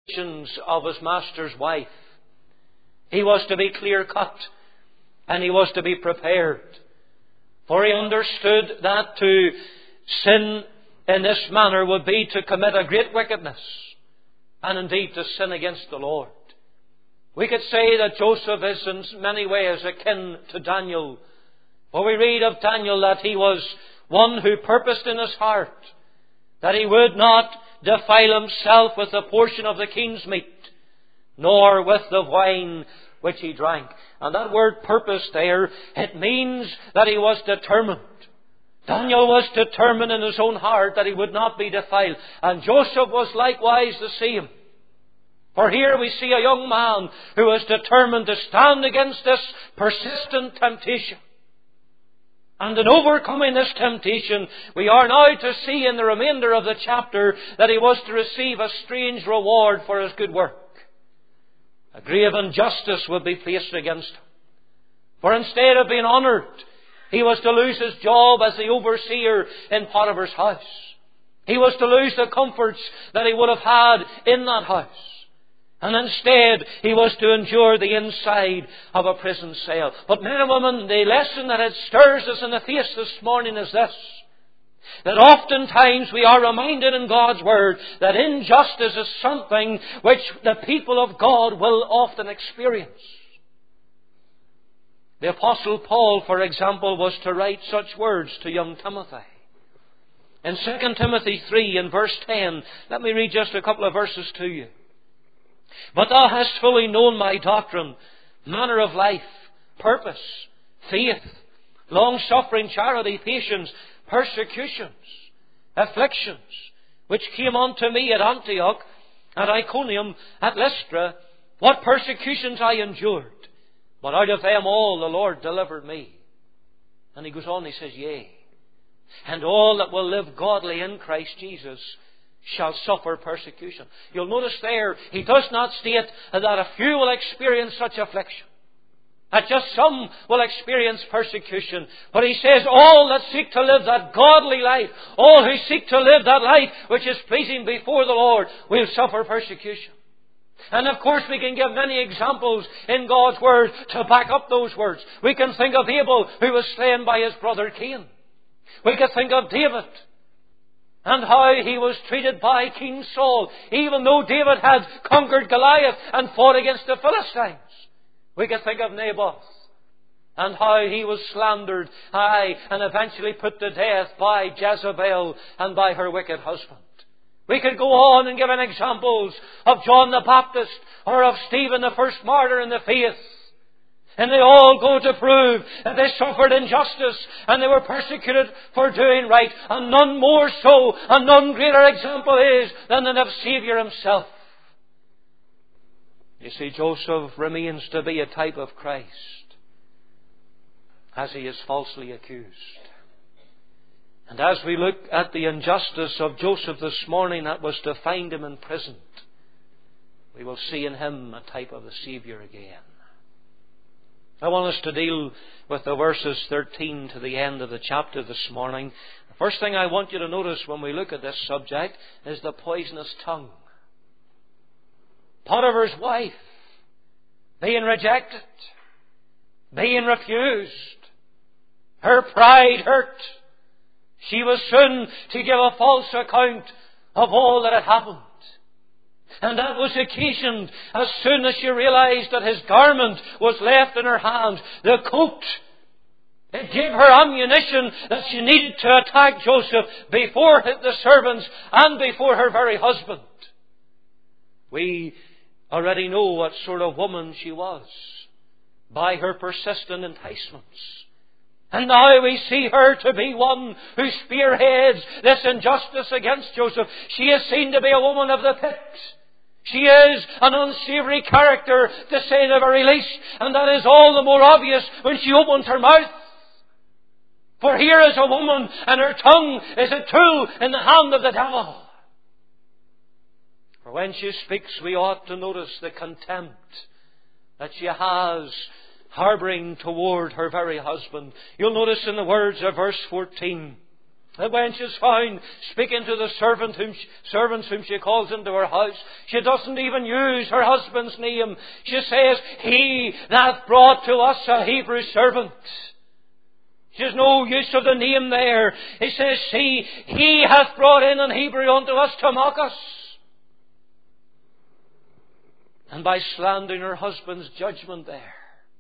of his master's wife. He was to be clear-cut and he was to be prepared. For he understood that to sin in this manner would be to commit a great wickedness and indeed to sin against the Lord. We could say that Joseph is in many ways akin to Daniel. For we read of Daniel that he was one who purposed in his heart that he would not defile himself with a portion of the king's meat, nor with the wine which he drank. And that word purpose there, it means that he was determined. Daniel was determined in his own heart that he would not be defiled. And Joseph was likewise the same. For here we see a young man who was determined to stand against this persistent temptation. And in overcoming this temptation, we are now to see in the remainder of the chapter that he was to receive a strange reward for his good work. A grave injustice would be placed against him. For instead of being honoured, he was to lose his job as the overseer in Potiphar's house. He was to lose the comforts that he would have had in that house. And instead, he was to endure the inside of a prison cell. But men and women, the lesson that it stirs us in the face this morning is this: that oftentimes we are reminded in God's Word that injustice is something which the people of God will often experience. The Apostle Paul, for example, was to write such words to young Timothy. In 2 Timothy 3 and verse 10, let me read just a couple of verses to you. But thou hast fully known my doctrine, manner of life, purpose, faith, long-suffering, charity, patience, persecutions, afflictions, which came unto me at Antioch, at Iconium, at Lystra, what persecutions I endured. But out of them all the Lord delivered me. And he goes on, he says, yea, and all that will live godly in Christ Jesus shall suffer persecution. You'll notice there, he does not state that a few will experience such affliction, that just some will experience persecution. But he says all that seek to live that godly life, all who seek to live that life which is pleasing before the Lord, will suffer persecution. And of course we can give many examples in God's Word to back up those words. We can think of Abel, who was slain by his brother Cain. We can think of David and how he was treated by King Saul, even though David had conquered Goliath and fought against the Philistines. We can think of Naboth and how he was slandered, and eventually put to death by Jezebel and by her wicked husband. We could go on and give an examples of John the Baptist or of Stephen, the first martyr in the faith. And they all go to prove that they suffered injustice and they were persecuted for doing right. And none more so, and none greater example is than that of Saviour himself. You see, Joseph remains to be a type of Christ as he is falsely accused. And as we look at the injustice of Joseph this morning that was to find him imprisoned, we will see in him a type of the Saviour again. I want us to deal with the verses 13 to the end of the chapter this morning. The first thing I want you to notice when we look at this subject is the poisonous tongue. Potiphar's wife, being rejected, being refused, her pride hurt. She was soon to give a false account of all that had happened. And that was occasioned as soon as she realized that his garment was left in her hand, the coat. It gave her ammunition that she needed to attack Joseph before the servants and before her very husband. We already know what sort of woman she was by her persistent enticements. And now we see her to be one who spearheads this injustice against Joseph. She is seen to be a woman of the pit. She is an unsavoury character, to say the very least, and that is all the more obvious when she opens her mouth. For here is a woman, and her tongue is a tool in the hand of the devil. For when she speaks, we ought to notice the contempt that she has harbouring toward her very husband. You'll notice in the words of verse 14, That when she's found speaking to the servants whom she calls into her house, she doesn't even use her husband's name. She says, He that brought to us a Hebrew servant. She has no use of the name there. He says, See, He hath brought in an Hebrew unto us to mock us. And by slandering her husband's judgment there,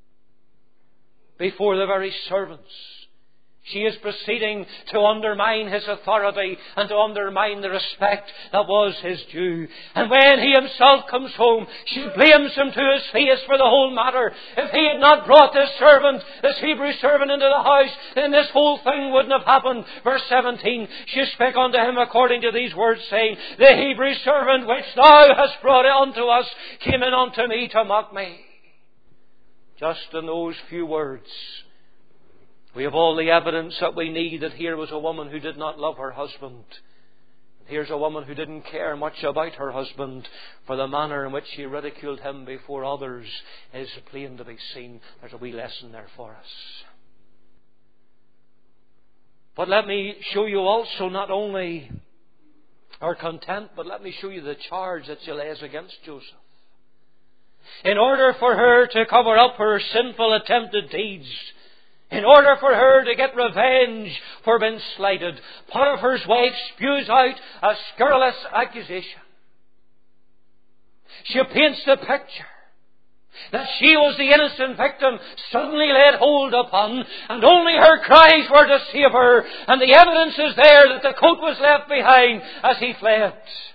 before the very servants, she is proceeding to undermine his authority and to undermine the respect that was his due. And when he himself comes home, she blames him to his face for the whole matter. If he had not brought this servant, this Hebrew servant, into the house, then this whole thing wouldn't have happened. Verse 17, she spake unto him according to these words, saying, The Hebrew servant which thou hast brought unto us came in unto me to mock me. Just in those few words, we have all the evidence that we need that here was a woman who did not love her husband. Here's a woman who didn't care much about her husband, for the manner in which she ridiculed him before others is plain to be seen. There's a wee lesson there for us. But let me show you also not only her contempt, but let me show you the charge that she lays against Joseph. In order for her to cover up her sinful attempted deeds, in order for her to get revenge for being slighted, Potiphar's wife spews out a scurrilous accusation. She paints the picture that she was the innocent victim suddenly laid hold upon, and only her cries were to save her, and the evidence is there that the coat was left behind as he fled.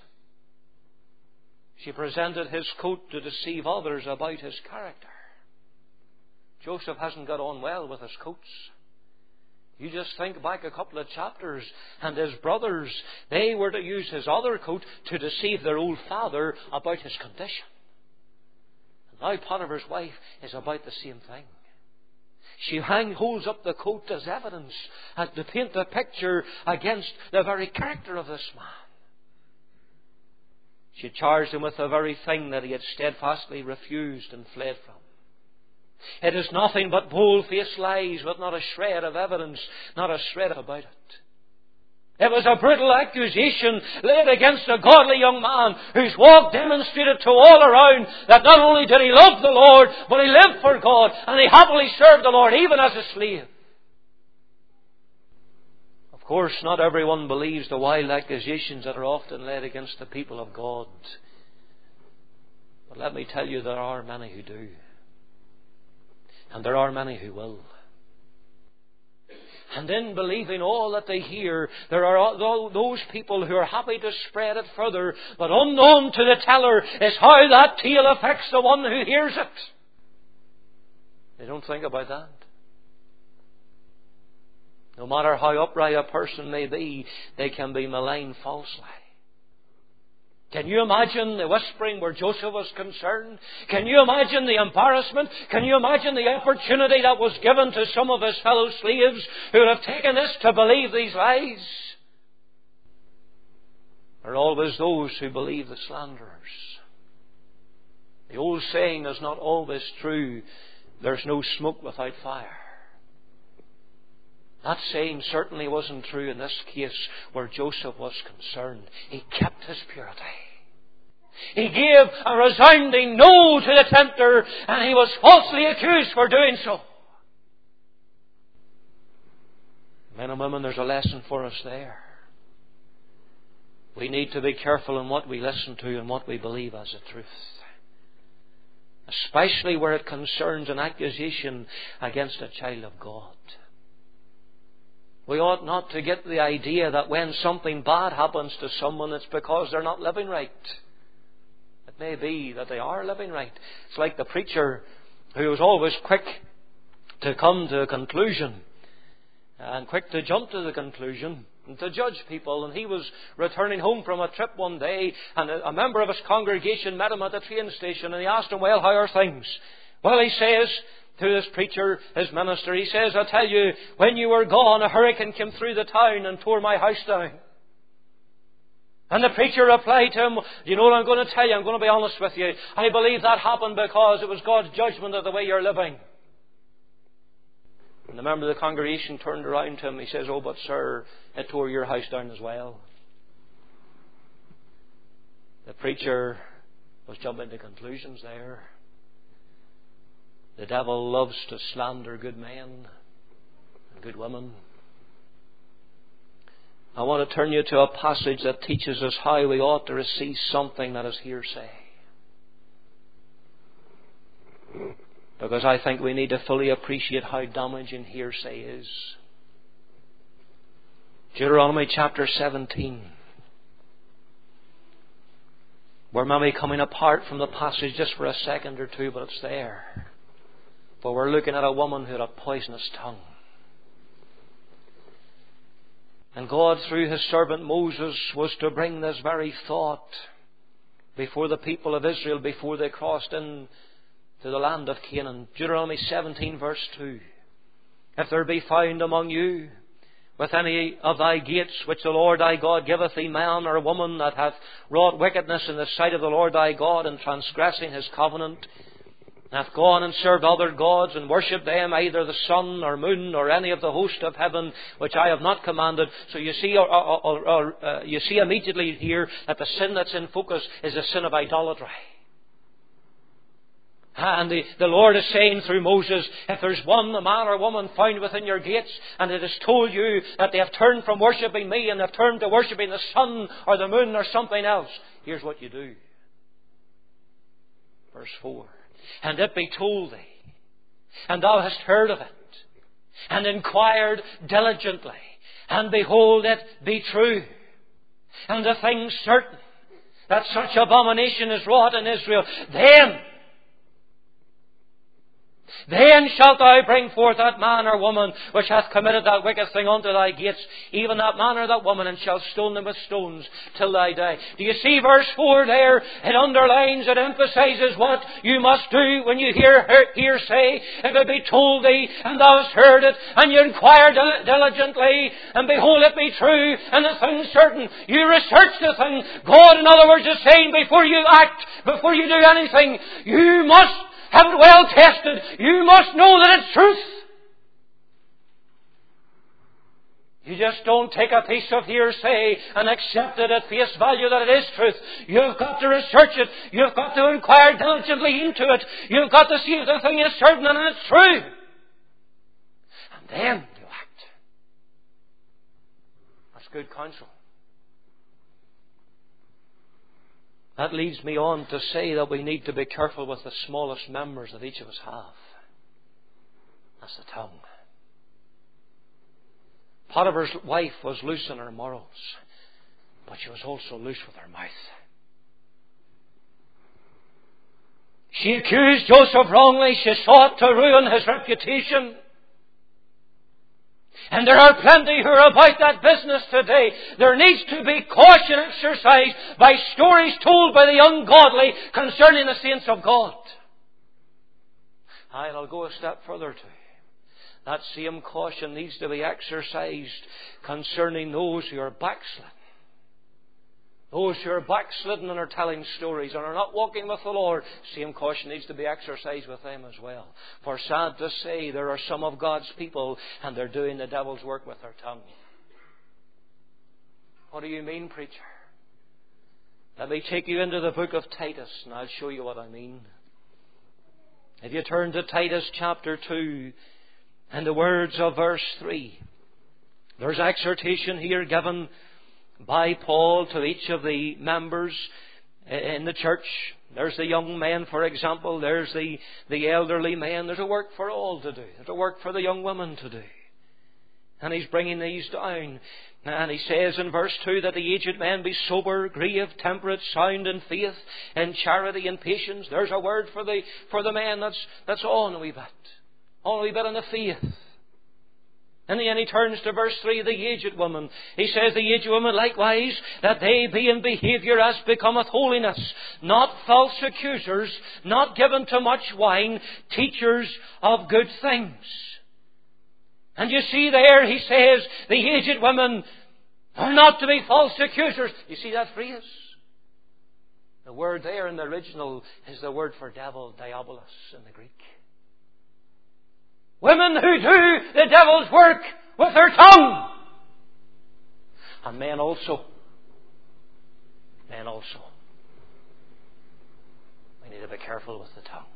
She presented his coat to deceive others about his character. Joseph hasn't got on well with his coats. You just think back a couple of chapters, and his brothers, they were to use his other coat to deceive their old father about his condition. And now Potiphar's wife is about the same thing. She holds up the coat as evidence and to paint the picture against the very character of this man. She charged him with the very thing that he had steadfastly refused and fled from. It is nothing but bold-faced lies with not a shred of evidence, not a shred about it. It was a brutal accusation laid against a godly young man whose walk demonstrated to all around that not only did he love the Lord, but he lived for God and he happily served the Lord even as a slave. Of course, not everyone believes the wild accusations that are often laid against the people of God. But let me tell you, there are many who do. And there are many who will. And in believing all that they hear, there are those people who are happy to spread it further, but unknown to the teller is how that tale affects the one who hears it. They don't think about that. No matter how upright a person may be, they can be maligned falsely. Can you imagine the whispering where Joseph was concerned? Can you imagine the embarrassment? Can you imagine the opportunity that was given to some of his fellow slaves who would have taken this to believe these lies? There are always those who believe the slanderers. The old saying is not always true. There's no smoke without fire. That saying certainly wasn't true in this case where Joseph was concerned. He kept his purity. He gave a resounding no to the tempter, and he was falsely accused for doing so. Men and women, there's a lesson for us there. We need to be careful in what we listen to and what we believe as a truth. Especially where it concerns an accusation against a child of God. We ought not to get the idea that when something bad happens to someone, it's because they're not living right. It may be that they are living right. It's like the preacher who was always quick to come to a conclusion and quick to jump to the conclusion and to judge people. And he was returning home from a trip one day, and a member of his congregation met him at the train station, and he asked him, "Well, how are things?" Well, he says to this preacher, his minister, he says, "I tell you, when you were gone, a hurricane came through the town and tore my house down." And the preacher replied to him, "You know what I'm going to tell you? I'm going to be honest with you. I believe that happened because it was God's judgment of the way you're living." And the member of the congregation turned around to him. He says, "Oh, but sir, it tore your house down as well." The preacher was jumping to conclusions there. The devil loves to slander good men and good women. I want to turn you to a passage that teaches us how we ought to receive something that is hearsay. Because I think we need to fully appreciate how damaging hearsay is. Deuteronomy chapter 17. We're maybe coming apart from the passage just for a second or two, but it's there. For we're looking at a woman who had a poisonous tongue. And God, through His servant Moses, was to bring this very thought before the people of Israel before they crossed into the land of Canaan. Deuteronomy 17 verse 2. If there be found among you with any of thy gates which the Lord thy God giveth thee, man or woman that hath wrought wickedness in the sight of the Lord thy God, in transgressing His covenant, and hath gone and served other gods and worshipped them, either the sun or moon or any of the host of heaven, which I have not commanded. So you see, you see immediately here that the sin that's in focus is the sin of idolatry. And the Lord is saying through Moses, if there's one man or woman found within your gates, and it has told you that they have turned from worshipping me and have turned to worshipping the sun or the moon or something else, here's what you do. Verse 4. And it be told thee, and thou hast heard of it, and inquired diligently, and behold, it be true, and the thing certain, that such abomination is wrought in Israel, then shalt thou bring forth that man or woman which hath committed that wicked thing unto thy gates, even that man or that woman, and shalt stone them with stones till thy day. Do you see verse 4 there? It underlines, it emphasizes what you must do when you hear hearsay. If it be told thee, and thou hast heard it, and you inquire diligently, and behold, it be true, and the thing certain. You research the thing. God, in other words, is saying, before you act, before you do anything, you must have it well tested. You must know that it's truth. You just don't take a piece of hearsay and accept it at face value that it is truth. You've got to research it. You've got to inquire diligently into it. You've got to see if the thing is certain and it's true. And then you act. That's good counsel. That leads me on to say that we need to be careful with the smallest members that each of us have. That's the tongue. Potiphar's wife was loose in her morals, but she was also loose with her mouth. She accused Joseph wrongly. She sought to ruin his reputation. And there are plenty who are about that business today. There needs to be caution exercised by stories told by the ungodly concerning the saints of God. I'll go a step further too. That same caution needs to be exercised concerning those who are backslidden. Those who are backslidden and are telling stories and are not walking with the Lord, same caution needs to be exercised with them as well. For sad to say, there are some of God's people and they're doing the devil's work with their tongue. What do you mean, preacher? Let me take you into the book of Titus and I'll show you what I mean. If you turn to Titus chapter 2 and the words of verse 3, there's exhortation here given by Paul to each of the members in the church. There's the young men, for example. There's the elderly men. There's a work for all to do. There's a work for the young women to do. And he's bringing these down. And he says in verse 2 that the aged men be sober, grave, temperate, sound in faith, in charity, and patience. There's a word for the man that's on a wee bit. On a wee bit in the faith. And then he turns to verse 3, the aged woman. He says, the aged woman likewise, that they be in behaviour as becometh holiness, not false accusers, not given to much wine, teachers of good things. And you see there, he says, the aged women are not to be false accusers. You see that phrase? The word there in the original is the word for devil, diabolos, in the Greek. Women who do the devil's work with their tongue. And men also. Men also. We need to be careful with the tongue.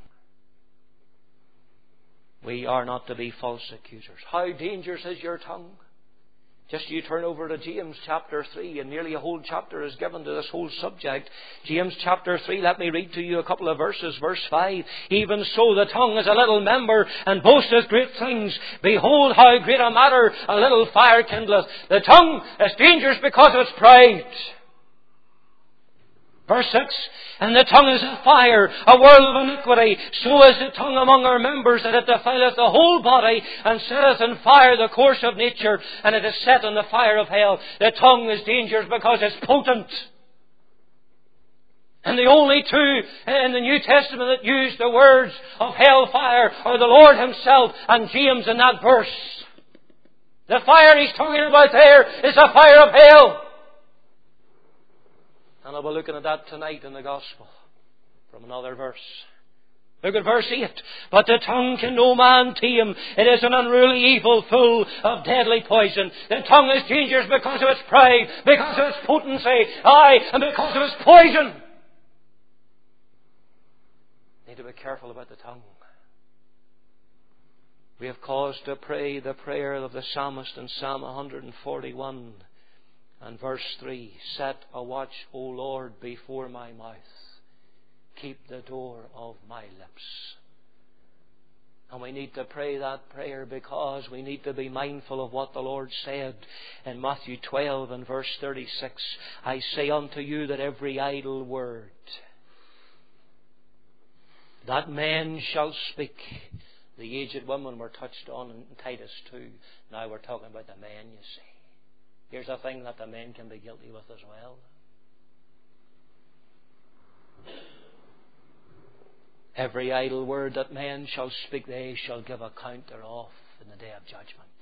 We are not to be false accusers. How dangerous is your tongue? Just you turn over to James chapter 3, and nearly a whole chapter is given to this whole subject. James chapter 3, let me read to you a couple of verses. Verse 5, even so the tongue is a little member, and boasteth great things. Behold how great a matter a little fire kindleth. The tongue is dangerous because of its pride. Verse 6, and the tongue is a fire, a world of iniquity. So is the tongue among our members, that it defileth the whole body, and setteth in fire the course of nature, and it is set in the fire of hell. The tongue is dangerous because it's potent. And the only two in the New Testament that use the words of hellfire are the Lord Himself and James in that verse. The fire He's talking about there is a fire of hell. And I'll be looking at that tonight in the Gospel from another verse. Look at verse 8. But the tongue can no man tame. It is an unruly evil full of deadly poison. The tongue is dangerous because of its pride, because of its potency, and because of its poison. Need to be careful about the tongue. We have cause to pray the prayer of the psalmist in Psalm 141. And verse 3, set a watch, O Lord, before my mouth. Keep the door of my lips. And we need to pray that prayer because we need to be mindful of what the Lord said in Matthew 12 and verse 36. I say unto you that every idle word that men shall speak. The aged women were touched on in Titus 2. Now we're talking about the men, you see. Here's a thing that the men can be guilty with as well. Every idle word that men shall speak, they shall give account thereof in the day of judgment.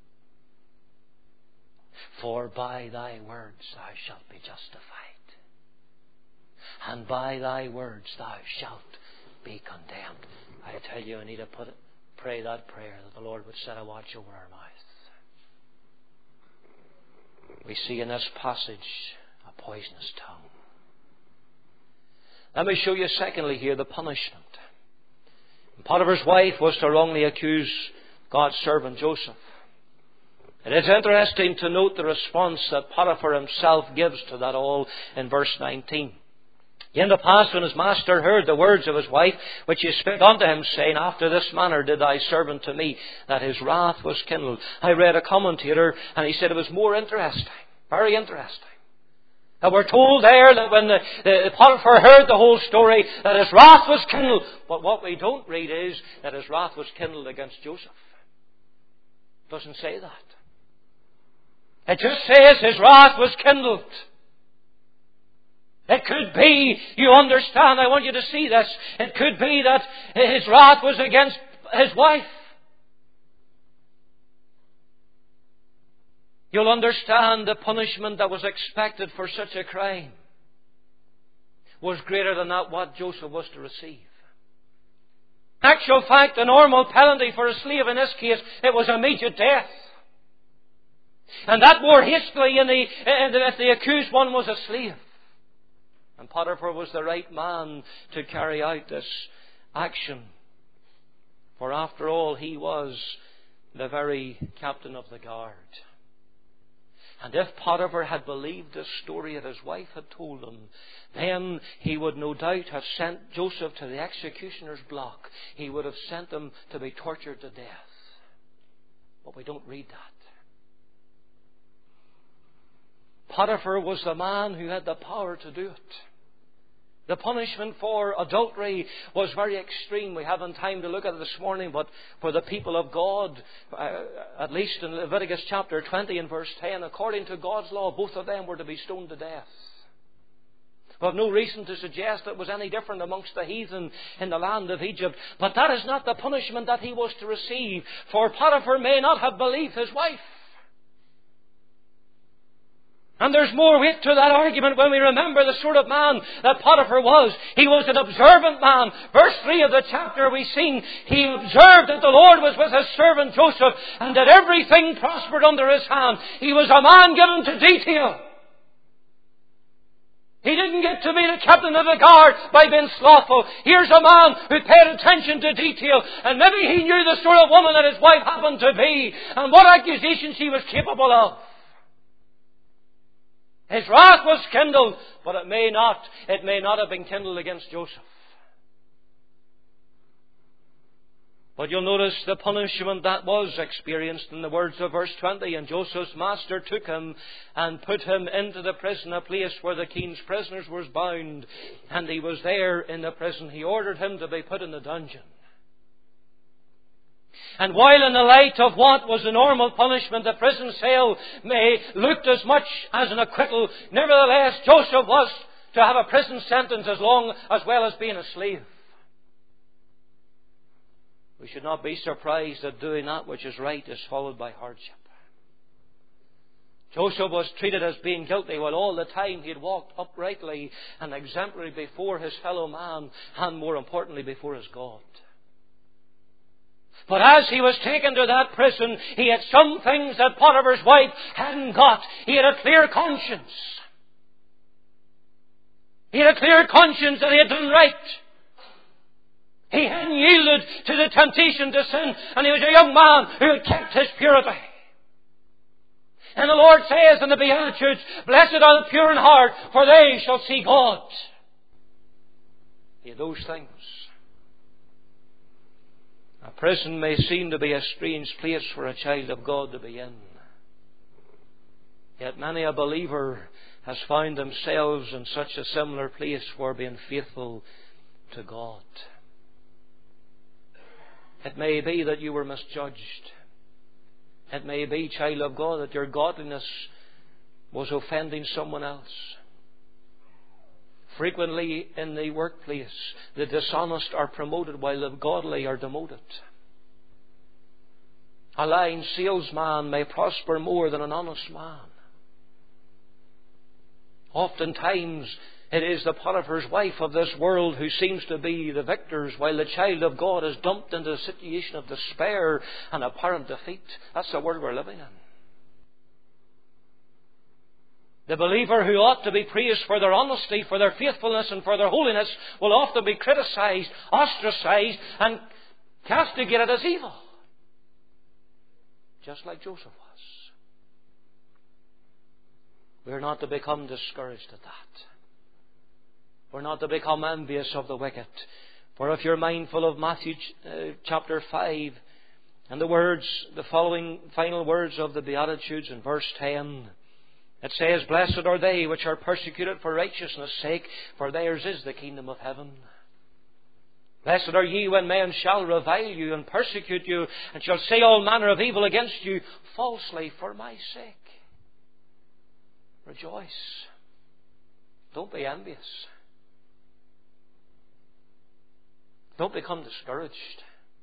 For by thy words thou shalt be justified, and by thy words thou shalt be condemned. I tell you, I need to pray that prayer that the Lord would set a watch over our mouth. We see in this passage a poisonous tongue. Let me show you secondly here the punishment. Potiphar's wife was to wrongly accuse God's servant Joseph. It is interesting to note the response that Potiphar himself gives to that all in verse 19. In the past, when his master heard the words of his wife, which he spake unto him, saying, after this manner did thy servant to me, that his wrath was kindled. I read a commentator, and he said it was more interesting, very interesting. And we're told there that when the Potiphar heard the whole story, that his wrath was kindled. But what we don't read is that his wrath was kindled against Joseph. It doesn't say that. It just says his wrath was kindled. It could be, you understand, I want you to see this, it could be that his wrath was against his wife. You'll understand the punishment that was expected for such a crime was greater than that what Joseph was to receive. In actual fact, the normal penalty for a slave in this case, it was immediate death. And that more hastily if the accused one was a slave. And Potiphar was the right man to carry out this action. For after all, he was the very captain of the guard. And if Potiphar had believed the story that his wife had told him, then he would no doubt have sent Joseph to the executioner's block. He would have sent him to be tortured to death. But we don't read that. Potiphar was the man who had the power to do it. The punishment for adultery was very extreme. We haven't time to look at it this morning, but for the people of God, at least in Leviticus chapter 20 and verse 10, according to God's law, both of them were to be stoned to death. We have no reason to suggest it was any different amongst the heathen in the land of Egypt. But that is not the punishment that he was to receive. For Potiphar may not have believed his wife. And there's more weight to that argument when we remember the sort of man that Potiphar was. He was an observant man. Verse 3 of the chapter we sing, he observed that the Lord was with his servant Joseph and that everything prospered under his hand. He was a man given to detail. He didn't get to be the captain of the guard by being slothful. Here's a man who paid attention to detail. And maybe he knew the sort of woman that his wife happened to be and what accusations she was capable of. His wrath was kindled, but it may not have been kindled against Joseph. But you'll notice the punishment that was experienced in the words of verse 20. And Joseph's master took him and put him into the prison, a place where the king's prisoners was bound. And he was there in the prison. He ordered him to be put in the dungeon. And while in the light of what was the normal punishment, the prison cell may looked as much as an acquittal, nevertheless Joseph was to have a prison sentence as well as being a slave. We should not be surprised that doing that which is right is followed by hardship. Joseph was treated as being guilty while all the time he had walked uprightly and exemplary before his fellow man and, more importantly, before his God. But as he was taken to that prison, he had some things that Potiphar's wife hadn't got. He had a clear conscience. He had a clear conscience that he had done right. He hadn't yielded to the temptation to sin, and he was a young man who had kept his purity. And the Lord says in the Beatitudes, "Blessed are the pure in heart, for they shall see God." He had those things. A prison may seem to be a strange place for a child of God to be in. Yet many a believer has found themselves in such a similar place for being faithful to God. It may be that you were misjudged. It may be, child of God, that your godliness was offending someone else. Frequently in the workplace, the dishonest are promoted while the godly are demoted. A lying salesman may prosper more than an honest man. Oftentimes, it is the Potiphar's wife of this world who seems to be the victors, while the child of God is dumped into a situation of despair and apparent defeat. That's the world we're living in. The believer who ought to be praised for their honesty, for their faithfulness and for their holiness will often be criticised, ostracised and castigated as evil. Just like Joseph was. We're not to become discouraged at that. We're not to become envious of the wicked. For if you're mindful of Matthew chapter 5 and the following final words of the Beatitudes in verse 10, it says, "Blessed are they which are persecuted for righteousness' sake, for theirs is the kingdom of heaven. Blessed are ye when men shall revile you and persecute you, and shall say all manner of evil against you falsely for my sake." Rejoice. Don't be envious. Don't become discouraged.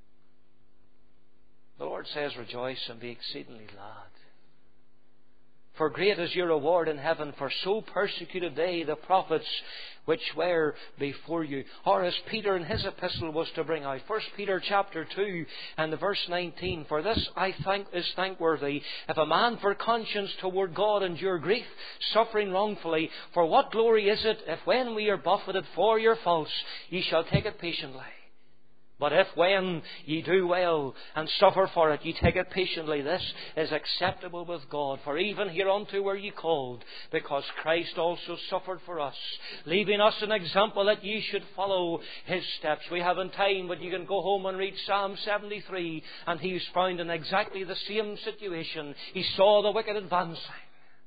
The Lord says, "Rejoice and be exceedingly glad. For great is your reward in heaven, for so persecuted they the prophets which were before you." Or as Peter in his epistle was to bring out, 1 Peter chapter 2 and the verse 19, "For this I think is thankworthy, if a man for conscience toward God endure grief, suffering wrongfully. For what glory is it, if when we are buffeted for your faults, ye shall take it patiently? But if when ye do well and suffer for it, ye take it patiently, this is acceptable with God. For even hereunto were ye called, because Christ also suffered for us, leaving us an example that ye should follow his steps." We haven't time, but you can go home and read Psalm 73, and he's found in exactly the same situation. He saw the wicked advancing.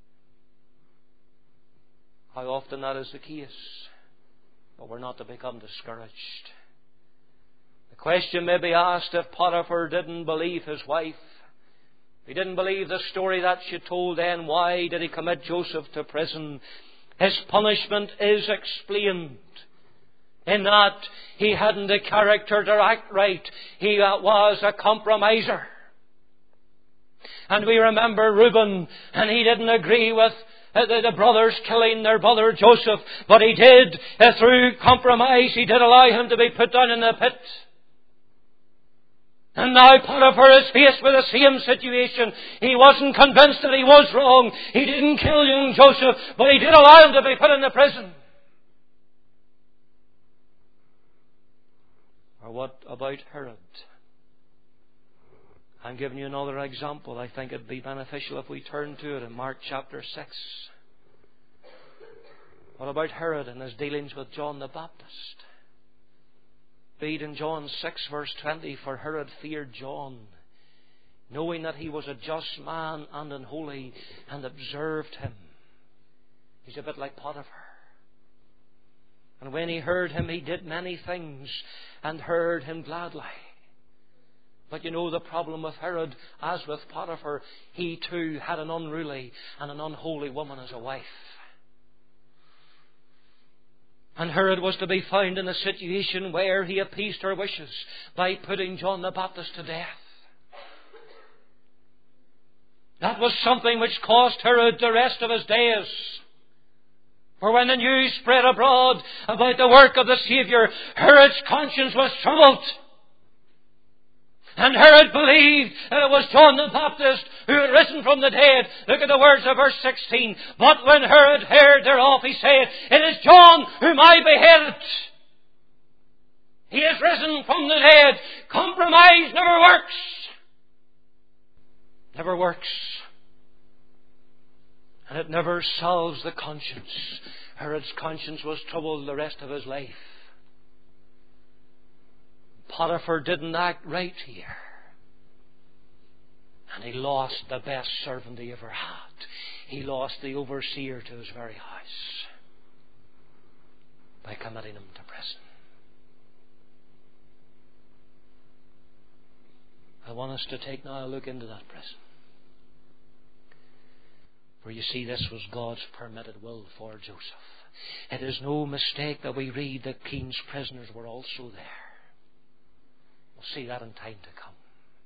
How often that is the case. But we're not to become discouraged. The question may be asked, if Potiphar didn't believe his wife, he didn't believe the story that she told, then why did he commit Joseph to prison? His punishment is explained in that he hadn't the character to act right. He was a compromiser. And we remember Reuben, and he didn't agree with the brothers killing their brother Joseph, but he did, through compromise, he did allow him to be put down in the pit. And now Potiphar is faced with the same situation. He wasn't convinced that he was wrong. He didn't kill young Joseph, but he did allow him to be put in the prison. Or what about Herod? I'm giving you another example. I think it'd be beneficial if we turn to it in Mark chapter 6. What about Herod and his dealings with John the Baptist? Read in John 6 verse 20, for Herod feared John, knowing that he was a just man and unholy, and observed him. He's a bit like Potiphar. And when he heard him, he did many things, and heard him gladly. But you know the problem with Herod, as with Potiphar, he too had an unruly and an unholy woman as a wife. And Herod was to be found in a situation where he appeased her wishes by putting John the Baptist to death. That was something which cost Herod the rest of his days. For when the news spread abroad about the work of the Saviour, Herod's conscience was troubled. And Herod believed that it was John the Baptist who had risen from the dead. Look at the words of verse 16. But when Herod heard thereof, he said, it is John whom I beheaded. He is risen from the dead. Compromise never works. Never works. And it never solves the conscience. Herod's conscience was troubled the rest of his life. Potiphar didn't act right here. And he lost the best servant he ever had. He lost the overseer to his very house by committing him to prison. I want us to take now a look into that prison. For you see, this was God's permitted will for Joseph. It is no mistake that we read that king's prisoners were also there. We'll see that in time to come.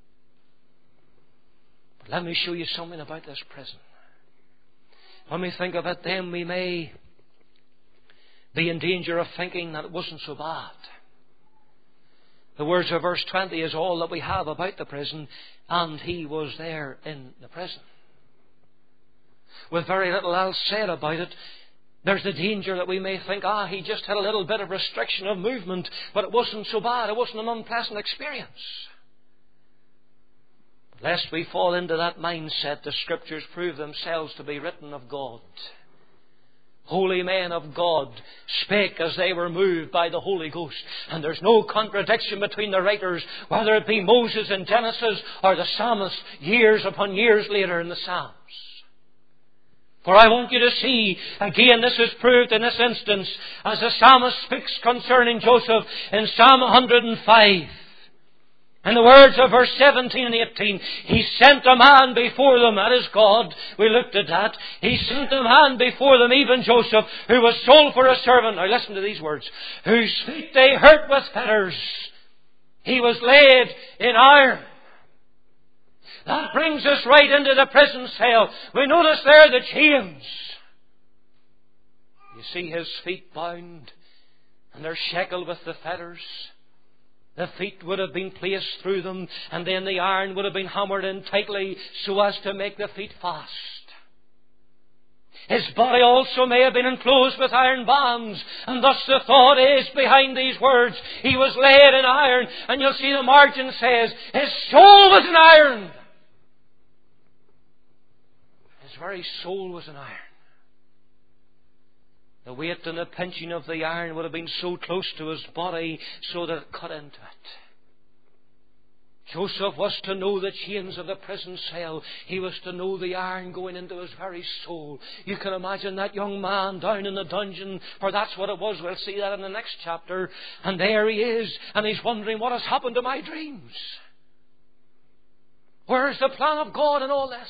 But let me show you something about this prison. When we think of it, then we may be in danger of thinking that it wasn't so bad. The words of verse 20 is all that we have about the prison, and he was there in the prison. With very little else said about it, there's the danger that we may think, he just had a little bit of restriction of movement, but it wasn't so bad. It wasn't an unpleasant experience. Lest we fall into that mindset, the Scriptures prove themselves to be written of God. Holy men of God spake as they were moved by the Holy Ghost. And there's no contradiction between the writers, whether it be Moses in Genesis or the psalmist years upon years later in the Psalms. For I want you to see, again this is proved in this instance, as the psalmist speaks concerning Joseph in Psalm 105. In the words of verse 17 and 18, he sent a man before them, that is God. We looked at that. He sent a man before them, even Joseph, who was sold for a servant. Now listen to these words. Whose feet they hurt with fetters. He was laid in iron. That brings us right into the prison cell. We notice there the chains. You see his feet bound, and they're shackled with the fetters. The feet would have been placed through them, and then the iron would have been hammered in tightly so as to make the feet fast. His body also may have been enclosed with iron bands, and thus the thought is behind these words, he was laid in iron, and you'll see the margin says, his soul was in iron. His very soul was in iron. The weight and the pinching of the iron would have been so close to his body so that it cut into it. Joseph was to know the chains of the prison cell. He was to know the iron going into his very soul. You can imagine that young man down in the dungeon, for that's what it was. We'll see that in the next chapter. And there he is, and he's wondering, what has happened to my dreams? Where's the plan of God in all this?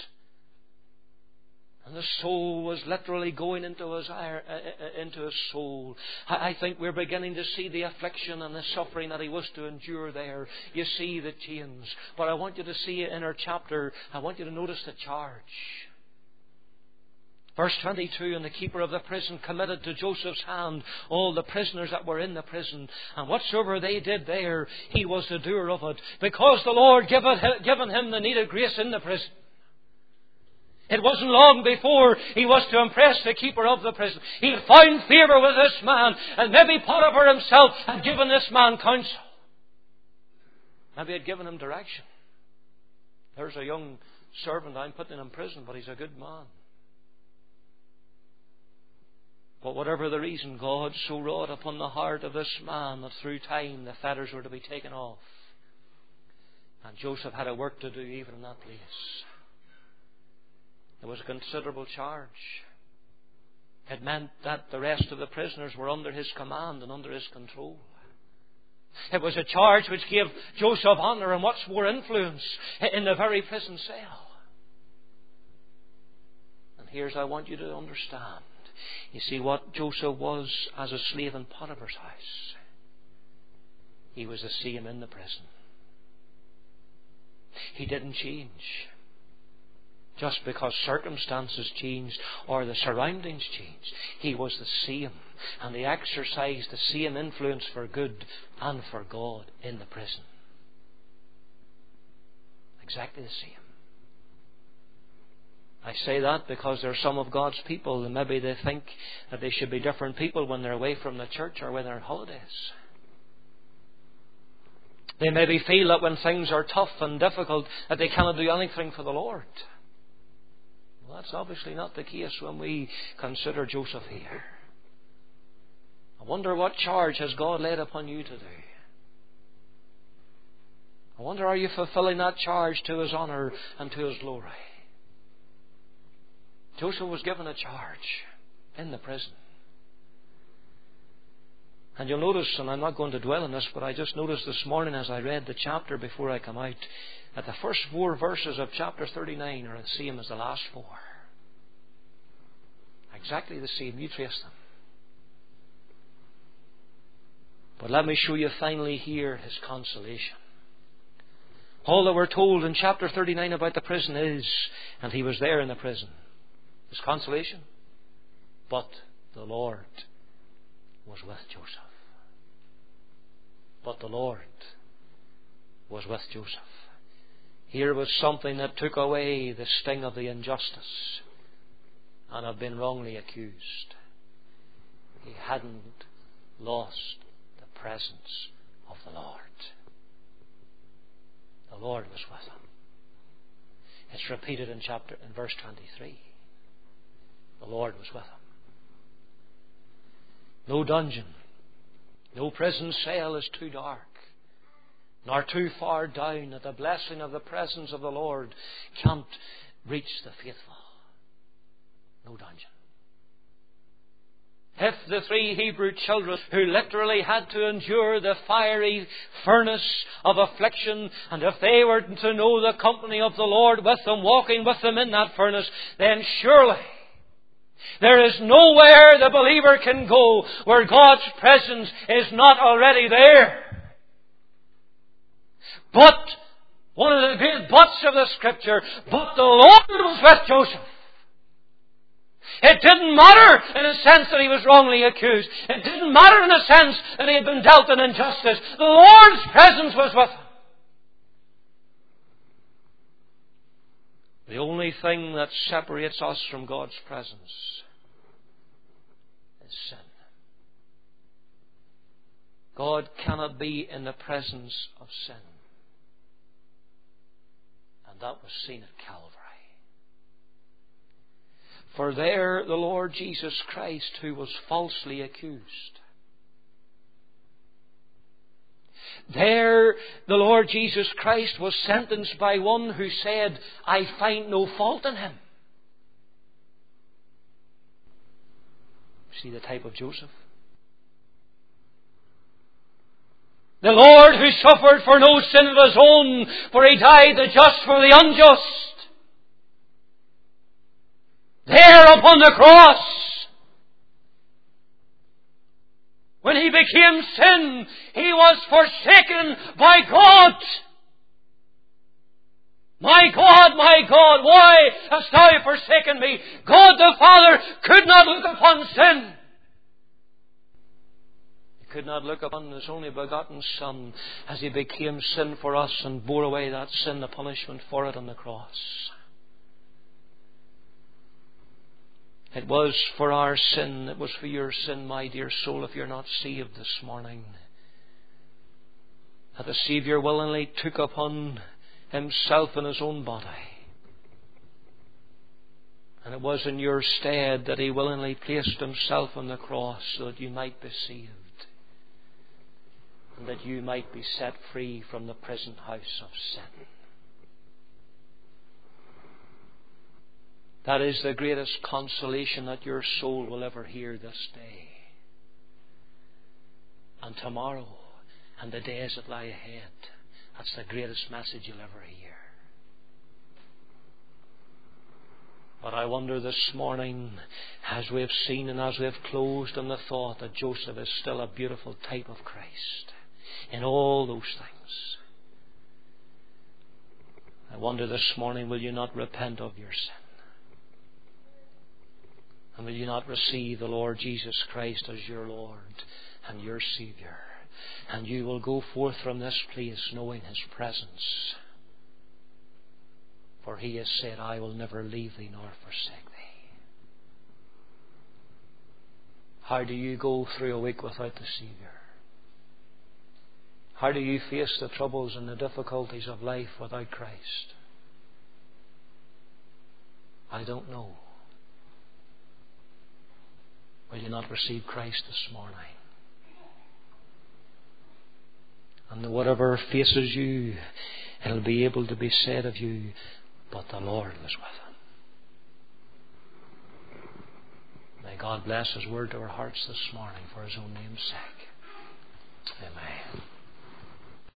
And the soul was literally going into his soul. I think we're beginning to see the affliction and the suffering that he was to endure there. You see the chains. But I want you to see it in our chapter. I want you to notice the charge. Verse 22, and the keeper of the prison committed to Joseph's hand all the prisoners that were in the prison. And whatsoever they did there, he was the doer of it, because the Lord given him the needed grace in the prison. It wasn't long before he was to impress the keeper of the prison. He found favour with this man, and maybe Potiphar himself had given this man counsel. Maybe had given him direction. There's a young servant I'm putting in prison, but he's a good man. But whatever the reason, God so wrought upon the heart of this man that through time the fetters were to be taken off. And Joseph had a work to do even in that place. There was a considerable charge. It meant that the rest of the prisoners were under his command and under his control. It was a charge which gave Joseph honour and what's more influence in the very prison cell. And here's I want you to understand. You see what Joseph was as a slave in Potiphar's house. He was the same in the prison. He didn't change. Just because circumstances changed or the surroundings changed. He was the same. And he exercised the same influence for good and for God in the prison. Exactly the same. I say that because there are some of God's people and maybe they think that they should be different people when they're away from the church or when they're on holidays. They maybe feel that when things are tough and difficult that they cannot do anything for the Lord. Well, that's obviously not the case when we consider Joseph here. I wonder what charge has God laid upon you to do. I wonder, are you fulfilling that charge to His honour and to His glory? Joseph was given a charge in the prison. And you'll notice, and I'm not going to dwell on this, but I just noticed this morning as I read the chapter before I come out, that the first 4 verses of chapter 39 are the same as the last 4. Exactly the same. You trace them. But let me show you finally here His consolation. All that we're told in chapter 39 about the prison is, and he was there in the prison. His consolation. But the Lord was with Joseph. But the Lord was with Joseph. Here was something that took away the sting of the injustice and had been wrongly accused. He hadn't lost the presence of the Lord. The Lord was with him. It's repeated in verse 23. The Lord was with him. No dungeon, no prison cell is too dark, nor too far down that the blessing of the presence of the Lord can't reach the faithful. No dungeon. If the 3 Hebrew children who literally had to endure the fiery furnace of affliction, and if they were to know the company of the Lord with them, walking with them in that furnace, then surely there is nowhere the believer can go where God's presence is not already there. But, one of the great buts of the Scripture, but the Lord was with Joseph. It didn't matter in a sense that he was wrongly accused. It didn't matter in a sense that he had been dealt an injustice. The Lord's presence was with him. The only thing that separates us from God's presence is sin. God cannot be in the presence of sin. And that was seen at Calvary. For there the Lord Jesus Christ, who was falsely accused, there the Lord Jesus Christ was sentenced by one who said, I find no fault in him. See the type of Joseph? The Lord who suffered for no sin of his own, for he died the just for the unjust. There upon the cross, when he became sin, he was forsaken by God. My God, why hast thou forsaken me? God the Father could not look upon sin. He could not look upon His only begotten Son as He became sin for us and bore away that sin, the punishment for it on the cross. It was for our sin. It was for your sin, my dear soul, if you're not saved this morning, that the Saviour willingly took upon Himself in His own body. And it was in your stead that He willingly placed Himself on the cross so that you might be saved and that you might be set free from the prison house of sin. That is the greatest consolation that your soul will ever hear this day and tomorrow and the days that lie ahead. That's the greatest message you'll ever hear. But I wonder this morning, as we have seen and as we have closed on the thought that Joseph is still a beautiful type of Christ in all those things, I wonder this morning, will you not repent of your sin? And will you not receive the Lord Jesus Christ as your Lord and your Saviour? And you will go forth from this place knowing His presence. For He has said, I will never leave thee nor forsake thee. How do you go through a week without the Saviour? How do you face the troubles and the difficulties of life without Christ? I don't know. Will you not receive Christ this morning? And whatever faces you, it'll be able to be said of you, but the Lord was with Him. May God bless His word to our hearts this morning for His own name's sake. Amen.